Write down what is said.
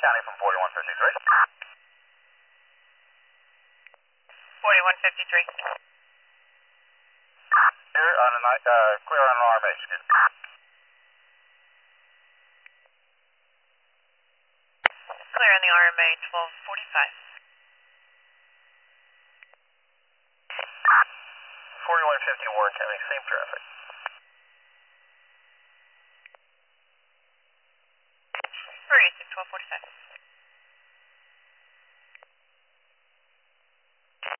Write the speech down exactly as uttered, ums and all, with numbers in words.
County from forty-one fifty-three. forty-one fifty-three. Here on a night, uh, clear on an R M A, excuse me. Clear on the R M A, twelve forty-five. forty-one fifty Warren County, same traffic. thirty-six, twelve forty-five.